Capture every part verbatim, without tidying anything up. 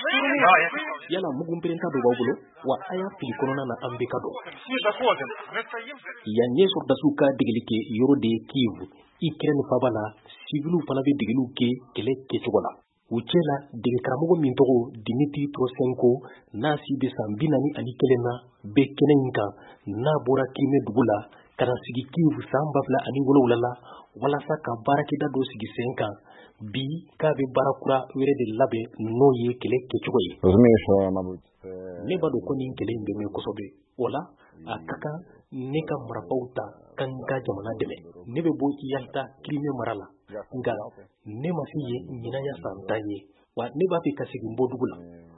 Yala mugun perenta do bawulo wa aya fili konona na ambeka do. Yanye sordasuka digelike yorode Kiev Ukraine fabala civilu fana be digelu ke kele ke togola. Uchela digekaramogo mintogo Dimitri Trosenko nasi be sambinani ani kelena be kenenka na bora krime dugula kana sigi Kiev sambafla ani wolowlala wala saka barakida do sigi senka bi ka be barakura were de labe no ye kele ke togoyi. Ne bado koni kele mbeme kosobe wala akaka neka marapauta kanga jamana deme nebe bo yalta krime marala nga ne masiye nyina ya santaye wa ne ba fika sigimbo dugula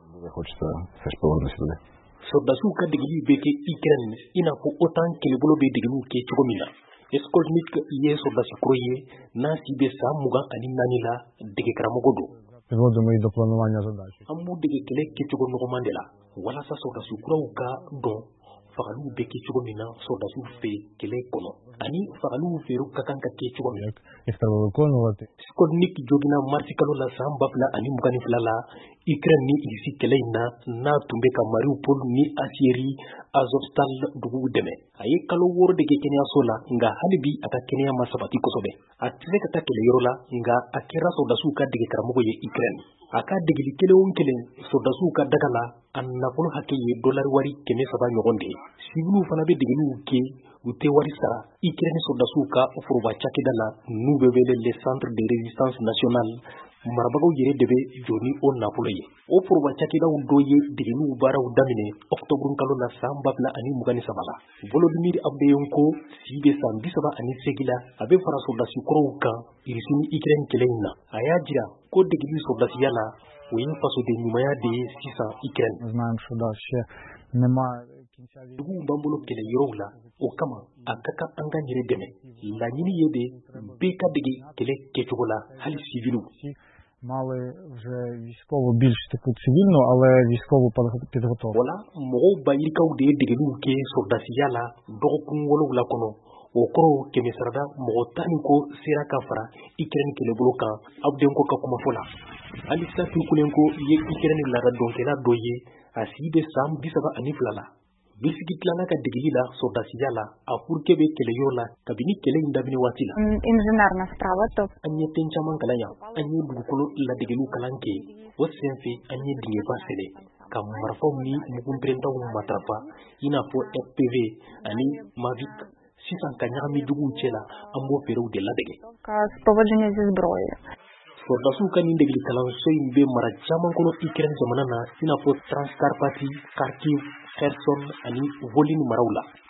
sodasu ka digili beke Ukraine ina ko otan kelebolo be digilu ke chogomina eskolnik ye sodasi kroye na sibe samuga ani nanila dige karamogodo Підводимо і до планування задач. Аму dige kele ke chogono mandela wala sa sodasu krauka don fagalu beke chogomina sodasu fe kele kono ani fagalu fe ru kakanka ke chogomina Їх треба виконувати. Skodnik jogina marsikalo la sambafla ani mugani flala Ukraine ni isi kele na na tumbe ka Mariupol ni Asieri Azovstal dugu deme aye kalo woro de Kenya sola nga halibi ata Kenya masabati kosobe atse kata kele yorola nga akera sodasu ka dige karamogo ye Ukraine aka digili kele on kele sodasu ka dagala anna kono hakke ye dollar wari keme saba nyogonde sibulu fana be digelu ke ute wari sara Ukraine sodasu ka ofurba chakidala nube bele le centre de résistance nationale marabago yere debe joni o napolo ye o furba chakida doye digelu bara udamine octobre kalo na samba bla ani mugani sabala Volodymyr Abeyenko sibe sambi saba ani segila abe fara sodasu kroka irisuni Ukraine kelena ayajira ko digelu sodasu yala oyin faso de nyumaya de sisa Ukraine Ми знаємо, що да, ще немає кінця війни. dugu bambolo kele yorowla o kama akaka anga nyere deme la nyini yebe beka dege kele kechogola hali civilu Всі мали вже військову, більш таку цивільну, але військову підготовку. wala mogo bayirikaw de degelu ke soldasiyala dogokun wolowla kono o koro keme sarada mogo tani ko sera ka fara Ukraine kele bolo kan abden ko ka kuma fola ali sa tunkulen ko ye Ukraine laga donkela doye asibe sam bisaba ani flala bisigi klana ka degeli la soldasiyala a furke be kele yola kabini kele indabini watila Інженерна справа, тобто anye tenchaman kalanya anye dugukolo la degelu kalanke wasenfe anye dinge basele kam marfo mi mugun prenta um matrafa ina fo F P V ani Mavic sisan kanyami dugu chela ambo peru de la dege з поводження зі зброєю. Sodasu kan indegli kalan so imbe mara jaman kono Ukraine jamana na ina fo Transcarpathie Kharkiv Kherson ani Volyn marawla